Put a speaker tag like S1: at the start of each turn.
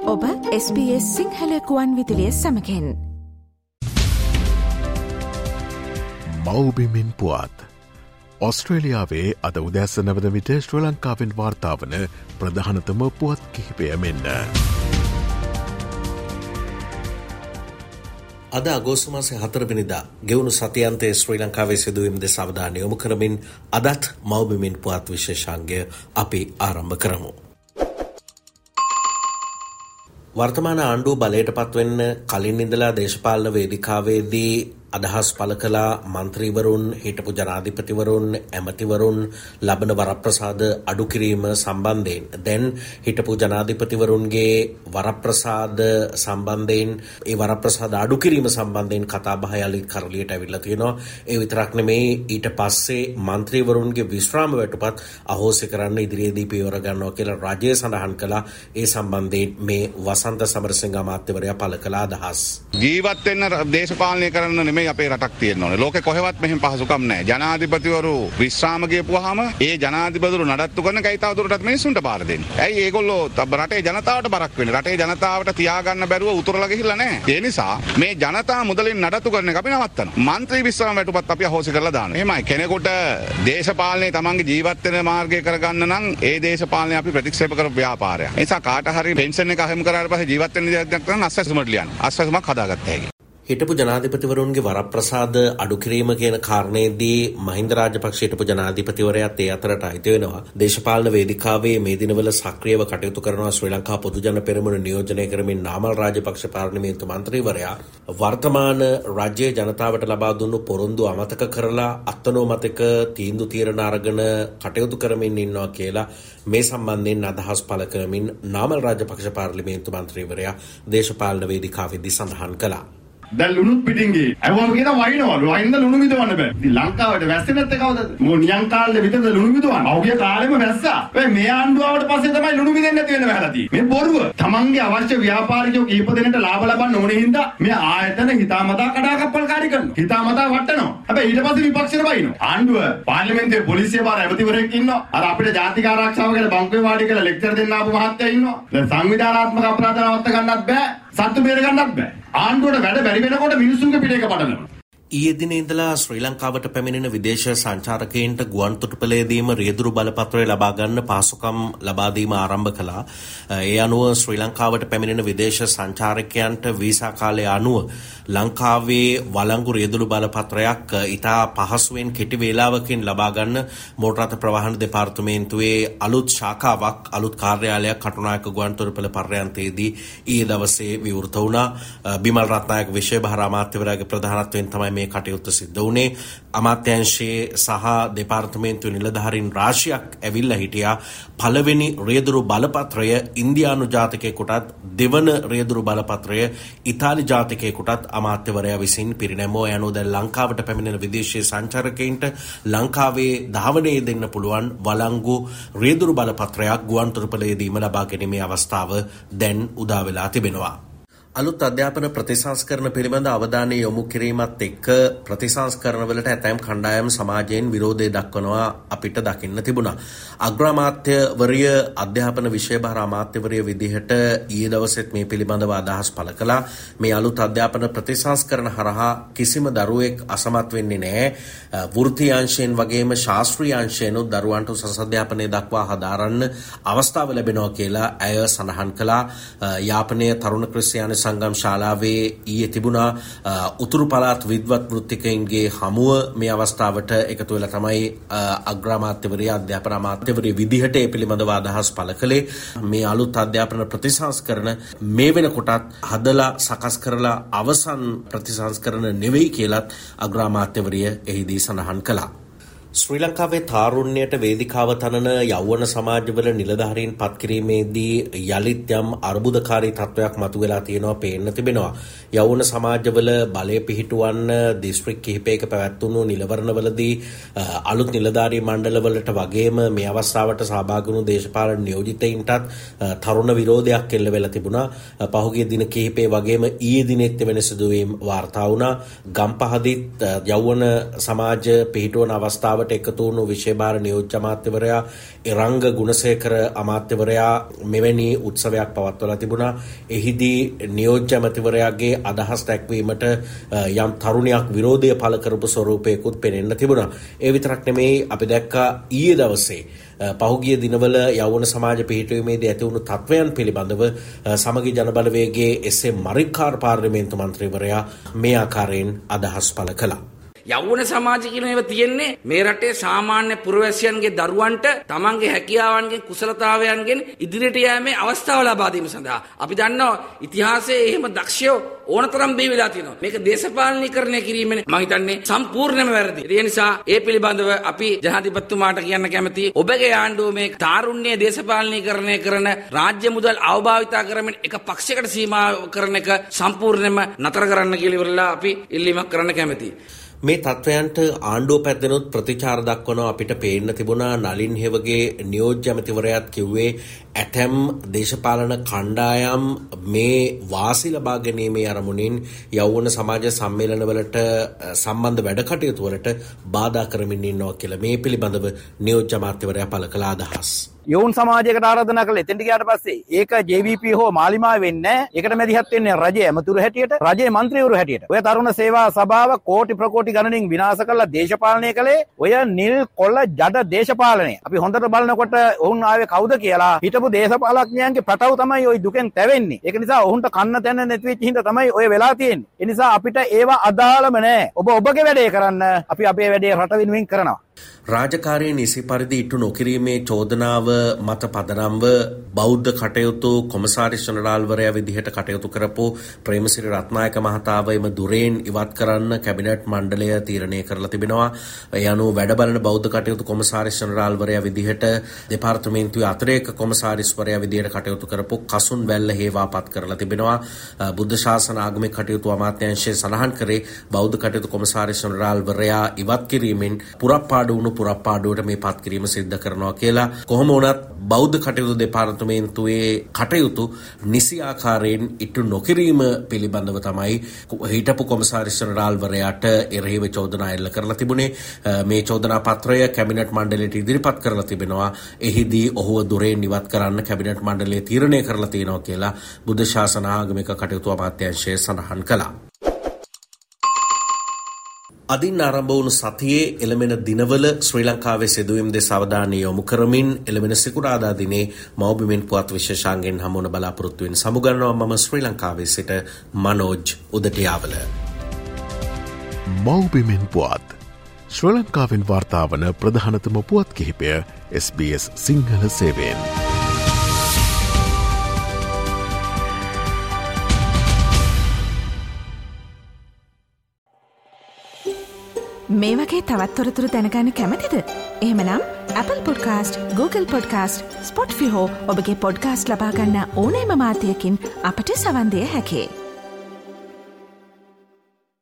S1: ඔබ SBS සිංහල ගුවන් විදුලිය සමගින්
S2: මව්බිමින් පුවත් ඔස්ට්‍රේලියාවේ අද උදැසන වන විට ශ්‍රී ලංකාවෙන් වාර්තාවන ප්‍රධානතම පුවත් කිහිපය මෙන්න.
S3: අද අගෝස්තු මාසේ 4 වෙනිදා ගෙවුණු සතියන්තයේ ශ්‍රී ලංකාවේ සිදුවීම් දෙස අවධානය යොමු කරමින් අදත් මව්බිමින් පුවත් විශේෂාංගය අපි ආරම්භ කරමු. වර්තමාන ආණ්ඩුව බලයට පත්වෙන්න කලින් ඉඳලා දේශපාලන වේදිකාවේදී අදහස් පළ කළා මන්ත්‍රීවරුන්, හිටපු ජනාධිපතිවරුන්, ඇමතිවරුන් ලබන වරප්‍රසාද අඩු කිරීම සම්බන්ධයෙන්. දැන් හිටපු ජනාධිපතිවරුන්ගේ වරප්‍රසාද සම්බන්ධයෙන්, ඒ වරප්‍රසාද අඩු කිරීම සම්බන්ධයෙන් කතාබහ යලිත් කරලියට ඇවිල්ලා තියෙනවා. ඒ විතරක් නෙමෙයි, ඊට පස්සේ මන්ත්‍රීවරුන්ගේ විශ්‍රාම වැටුපත් අහෝසි කරන්න ඉදිරියේදී පියවර ගන්නවා කියලා රජය සඳහන් කළා. ඒ සම්බන්ධයෙන් මේ වසන්ත සමරසිංහ අමාත්‍යවරයා පළ කළ අදහස්.
S4: ජීවත් වෙන්න දේශපාලනය කරන්න නෙමෙයි අපේ රටක් තියෙන්න ඕනේ. ලෝකේ කොහෙවත් මෙහෙම පහසුකම් නැහැ. ජනාධිපතිවරු විශ්‍රාම ගියපුවාම ඒ ජනාධිපතිවරු නඩත්තු කරන කයි තවදුරටත් මිනිස්සුන්ට පාර දෙන්නේ. ඇයි ඒගොල්ලෝ රටේ ජනතාවට බරක් වෙන්නේ? රටේ ජනතාවට තියාගන්න බැරුව උතුරලා ගිහිල්ලා නැහැ. ඒ නිසා මේ ජනතා මුදලින් නඩත්තු කරන එක අපි නවත්තනවා. මන්ත්‍රී විශ්‍රාම වැටුපත් අපි අහෝසි කරලා දානවා. එහෙමයි කෙනෙකුට දේශපාලනයේ තමන්ගේ ජීවත් වෙන මාර්ගය කරගන්න නම් ඒ දේශපාලනය අපි ප්‍රතික්ෂේප කරපු ව්‍යාපාරයක්. ඒ නිසා කාට හරි පෙන්ෂන් එක අහිමි කරාට පස්සේ ජීවත් වෙන්න දෙයක් නැත්නම් අස්වැසුමට ලියන්න. අස්වැසුමක් හදාගත්ත හැකියි.
S3: හිටපු ජනාධිපතිවරුන්ගේ වරප්‍රසාද අඩු කිරීම කියන කාරණේදී මහින්ද රාජපක්ෂ හිටපු ජනාධිපතිවරයාත් ඒ අතරට අයිති වෙනවා. දේශපාලන වේදිකාවේ මේ දිනවල සක්‍රියව කටයුතු කරනවා ශ්‍රී ලංකා පොදු ජන පෙරමුණ නියෝජනය කරමින් නාමල් රාජපක්ෂ පාර්ලිමේන්තු මන්ත්‍රීවරයා වර්තමාන රජයේ ජනතාවට ලබා දුන්නු පොරොන්දු අමතක කරලා අත්නෝමතික තීන්දුව తీරන අරගෙන කටයුතු කරමින් ඉන්නවා කියලා මේ සම්බන්ධයෙන් අදහස් පළ කරමින් නාමල් රාජපක්ෂ පාර්ලිමේන්තු මන්ත්‍රීවරයා දේශපාලන වේදිකාවේදී සඳහන් කළා.
S5: දැන් ලුණුත් පිටින් ගියේ. අයවම කියන වයින්වලු. වයින්ද ලුණු විදවන්න බෑ. ඉතින් ලංකාවට වැස්සේ නැත්තේ කවදද? මොකද නියම් කාලේ විතරද ලුණු විදවන්නේ. අවුගේ කාලෙම වැස්සා. වෙයි මේ ආණ්ඩුව ආවට පස්සේ තමයි ලුණු විදෙන්නේ නැති වෙන වැහලා තියෙන්නේ. මේ බොරුව. තමන්ගේ අවශ්‍ය ව්‍යාපාරිකයෝ කීප දෙනෙක්ට ලාභ ලබන්න ඕනේ හින්දා මේ ආයතන හිතාමතා කඩාකප්පල්කාරී කරනවා. හිතාමතා වටනවා. හැබැයි ඊට පස්සේ විපක්ෂයට බයිනවා. ආණ්ඩුව පාර්ලිමේන්තුවේ පොලිසිය බාර ඇමතිවරයෙක් ඉන්නවා. අර අපිට ජාතික ආරක්ෂාව කියලා බංකුවේ වාඩි කියලා ලෙක්චර් දෙන්න ආපු මහත්තයා ඉන්නවා. දැන් සංවිධානාත්මක අපරාධ නවත්ත ගන්නත් බෑ. සත්තු බේර ගන්නත් බෑ. ආණ්ඩුවට වැඩ බැරි වෙනකොට මිනිස්සුන්ගේ පිටේක පටලනවා.
S3: ඊයේ දිනේ ඉඳලා ශ්‍රී ලංකාවට පැමිණෙන විදේශ සංචාරකයන්ට ගුවන් තොටුපළේදීම රියදුරු බලපත්‍රය ලබා ගන්න පහසුකම් ලබා දීම ආරම්භ කළා. ඒ අනුව ශ්‍රී ලංකාවට පැමිණෙන විදේශ සංචාරකයන්ට වීසා කාලය අනුව ලංකාවේ වළංගු රියදුරු බලපත්‍රයක් ඉතා පහසුවෙන් කෙටි වේලාවකින් ලබා ගන්න මෝටර් රථ ප්‍රවාහන දෙපාර්තමේන්තුවේ අලුත් ශාඛාවක්, අලුත් කාර්යාලයක් කටුනායක ගුවන් තොටුපළ පර්යන්තයේදී ඊයේ දවසේ විවෘත වුණා. බිමල් රත්නායක විශේෂ භාර අමාත්‍යවරයාගේ ප්‍රධානත්වයෙන් තමයි මේ කටයුත්ත සිද්ධ වුණේ. අමාත්‍යාංශයේ සහ දෙපාර්තමේන්තු නිලධාරීන් රාශියක් ඇවිල්ලා හිටියා. පළවෙනි රියදුරු බලපත්‍රය ඉන්දියානු ජාතිකයෙකුටත්, දෙවන රියදුරු බලපත්‍රය ඉතාලි ජාතිකයෙකුටත් අමාත්‍යවරයා විසින් පිරිනැමුවා. යනු දැන් ලංකාවට පැමිණෙන විදේශීය සංචාරකයන්ට ලංකාවේ ධාවනයේ දෙන්න පුළුවන් වළංගු රියදුරු බලපත්‍රයක් ගුවන් තොටුපළේදීම ලබා ගැනීමේ අවස්ථාව දැන් උදා වෙලා තිබෙනවා. අලුත් අධ්‍යාපන ප්‍රතිසංස්කරණ පිළිබඳ අවධානය යොමු කිරීමත් එක්ක ප්‍රතිසංස්කරණවලට ඇතැම් කණ්ඩායම් සමාජයෙන් විරෝධය දක්වනවා අපිට දකින්න තිබුණා. අග්‍රාමාත්‍යවරිය අධ්‍යාපන විෂය භාර අමාත්‍යවරිය විදිහට ඊයේ දවසෙත් මේ පිළිබඳව අදහස් පළ කළා. මේ අලුත් අධ්‍යාපන ප්‍රතිසංස්කරණ හරහා කිසිම දරුවෙක් අසමත් වෙන්නේ නැහැ. වෘත්තීය අංශයෙන් වගේම ශාස්ත්‍රීය අංශයෙන් දරුවන්ට උසස් අධ්‍යාපනය දක්වා හදාරන්න අවස්ථාව ලැබෙනවා කියලා ඇය සඳහන් කළා. යාපනයේ තරුණ ක්‍රිස්තියානි සංගම් ශාලාවේ ඊයේ තිබුණා උතුරු පළාත් විද්වත් වෘත්තිකයින්ගේ හමුව. මේ අවස්ථාවට එකතු වෙලා තමයි අග්‍රාමාත්‍යවරිය අධ්‍යාපන අමාත්‍යවරිය විදිහට ඒ පිළිබඳව අදහස් පළ කළේ. මේ අලුත් අධ්‍යාපන ප්‍රතිසංස්කරණ මේ වෙනකොටත් හදලා සකස් කරලා අවසන් ප්‍රතිසංස්කරණ නෙවෙයි කියලත් අග්‍රාමාත්‍යවරිය එහිදී සඳහන් කළා. ශ්‍රී ලංකාවේ තාරුණ්‍යයට වේදිකාව තනන යෞවන සමාජවල නිලධාරීන් පත් කිරීමේදී යලිත් යම් අර්බුදකාරී තත්වයක් මතුවලා තියෙනවා, පේන්න තිබෙනවා. යෞවන සමාජවල බලය පිහිටුවන්න දිස්ත්‍රික් කිහිපයක පැවැත්වුණු නිලවරණවලදී අලුත් නිලධාරී මණ්ඩලවලට වගේම මේ අවස්ථාවට සහභාගී වුණු දේශපාලන නියෝජිතයින්ටත් තරුණ විරෝධයක් එල්ල වෙලා තිබුණා. පහුගිය දින කිහිපේ වගේම ඊයේ දිනෙත් වෙන සිදුවීම් වාර්තා වුණා. ගම්පහදිත් යෞවන සමාජ පිහිටුවන අවස්ථාවට ලංකාවට එකතු වුණු විශේෂ නියෝජ්‍ය අමාත්‍යවරයා ඉරංග ගුණසේකර අමාත්‍යවරයා මෙවැනි උත්සවයක් පවත්වලා තිබුණා. එහිදී නියෝජ්‍ය අමාත්‍යවරයාගේ අදහස් දැක්වීමට යම් තරුණයක් විරෝධය පළ කරපු ස්වරූපයකුත් පෙනෙන්න තිබුණා. ඒ විතරක් නෙමෙයි අපි දැක්කා ඊයේ දවසේ පහුගිය දිනවල යෞවන සමාජ පිහිටුවීමේදී ඇති වුණු තත්වයන් පිළිබඳව සමගි ජනබලවේගයේ එස්.එම්. මරික්කාර් පාර්ලිමේන්තු මන්ත්‍රීවරයා මේ ආකාරයෙන් අදහස් පළ කළා.
S6: යෞවන සමාජ කියන ඒවා තියෙන්නේ මේ රටේ සාමාන්‍ය පුරවැසියන්ගේ දරුවන්ට තමන්ගේ හැකියාවන්ගෙන් කුසලතාවයන්ගෙන් ඉදිරියට යෑමේ අවස්ථාව ලබා දීම සඳහා. අපි දන්නවා ඉතිහාසයේ එහෙම දක්ෂයෝ ඕනතරම් බිහි වෙලා තියෙනවා. මේක දේශපාලනීකරණය කිරීමනේ මම හිතන්නේ සම්පූර්ණයෙන්ම වැරදි. ඒ නිසා ඒ පිළිබඳව අපි ජනාධිපතිතුමාට කියන්න කැමතියි. ඔබගේ ආණ්ඩුව මේ තාරුණ්‍ය දේශපාලනීකරණය කරන රාජ්‍ය මුදල් අවභාවිතා කරමින් එක පක්ෂයකට සීමා කරන එක සම්පූර්ණයෙන්ම නතර කරන්න කියලා ඉවරලා අපි ඉල්ලීමක් කරන්න කැමතියි.
S3: මේ තත්වයන්ට ආණ්ඩුව පැත්තෙනුත් ප්‍රතිචාර දක්වනවා. අපිට පේන්න තිබුණා නලින් හෙවගේ නියෝජ්‍ය අමාත්‍යවරයාත් කිව්වේ ඇතැම් දේශපාලන කණ්ඩායම් මේ වාසි ලබා ගැනීමේ අරමුණින් යෞවන සමාජ සම්මේලනවලට සම්බන්ධ වැඩ කටයුතු වලට බාධා කරමින් ඉන්නවා කියලා මේ පිළිබඳව නියෝජ්‍ය අමාත්‍යවරයා පළ කළ අදහස්.
S7: යෝන් සමාජයකට ආරාධනා කළා. එතෙන්ට ගියාට පස්සේ ඒක JVP හෝ මාලිමාව වෙන්නේ නැහැ. ඒකට මැදිහත් වෙන්නේ රජයේ ඇමතුරු හැටියට, රජයේ മന്ത്രിවරු හැටියට. ඔය තරුණ සේවා සභාව කෝටි ප්‍රකෝටි ගණනින් විනාශ කරලා දේශපාලනය කළේ ඔය නිල් කොළ ජඩ දේශපාලනය. අපි හොඳට බලනකොට ඔවුන් ආවේ කවුද කියලා හිටපු දේශපාලඥයන්ගේ පැටව තමයි ওই දුකෙන් තැවෙන්නේ. ඒක නිසා ඔවුන්ට කන්න තැන නැති වෙච්ච හින්දා තමයි ඔය වෙලා තියෙන්නේ. ඒ නිසා අපිට ඒවා අදාළම නැහැ. ඔබ ඔබගේ වැඩේ කරන්න. අපි අපේ වැඩේ රට වෙනුවෙන් කරනවා.
S3: රාජකාරී නිසි පරිදි ඉටු නොකිරීමේ චෝදනාව මත පදනම්ව බෞද්ධ කටයුතු කොමසාරිස් ජනරාල්වරයා විදිහට කටයුතු කරපු ප්‍රේමසිරි රත්නායක මහතාව එම දුරෙන් ඉවත් කරන්න කැබිනට් මණ්ඩලය තීරණය කරලා තිබෙනවා. ඒ අනුව වැඩ බලන බෞද්ධ කටයුතු කොමසාරිස් ජනරාල්වරයා විදිහට දෙපාර්තමේන්තුවේ අතිරේක කොමසාරිස්වරයා විදිහට කටයුතු කරපු කසුන් වැල්ල හේවා පත් කරලා තිබෙනවා. බුද්ධ ශාසන ආගමික කටයුතු අමාත්‍යාංශය සඳහන් කරේ බෞද්ධ කටයුතු කොමසාරිස් ජනරාල්වරයා ඉවත් කිරීමෙන් පුරප්පාඩු වුණු පුරප්පාඩුවට මේ පත් කිරීම සිද්ධ කරනවා කියලා. කොහොම වුණත් බෞද්ධ කටයුතු දෙපාර්තමේන්තුවේ කටයුතු නිසි ආකාරයෙන් ඉටු නොකිරීම පිළිබඳව තමයි හිටපු කොමසාරිස් ජනරාල්වරයාට එරෙහිව චෝදනා එල්ල කරලා තිබුණේ. මේ චෝදනා පත්‍රය කැබිනට් මණ්ඩලයට ඉදිරිපත් කරලා තිබෙනවා. එහිදී ඔහුව දුරෙන් ඉවත් කරන්න කැබිනට් මණ්ඩලය තීරණය කරලා තියෙනවා කියලා බුද්ධ ශාසන ආගමික කටයුතු අමාත්‍යාංශය සඳහන් කළා. අදින් ආරම්භ වුණු සතියේ එළමෙන දිනවල ශ්‍රී ලංකාවේ සිදුවීම් දෙස අවධානය යොමු කරමින් එළමෙන සිකුරාදා දිනේ මව්බිමෙන් පුවත් විශේෂාංගෙන් හමුවන බලාපොරොත්තුවෙන් සමුගන්නවා. මම ශ්‍රී ලංකාවේ සිට මනෝජ් උදටියාවල.
S2: මව්බිමෙන් පුවත් ශ්‍රී ලංකාවෙන් වාර්තාවන ප්‍රධානතම පුවත් කිහිපය SBS සිංහල සේවයෙන්.
S1: මේ වගේ තවත් තොරතුරු දැනගන්න කැමතිද? එහෙමනම් Apple Podcast, Google Podcast, Spotify හෝ ඔබගේ පොඩ්කාස්ට් ලබා ගන්න ඕනෑම මාධ්‍යයකින් අපට සවන් දිය හැකියි.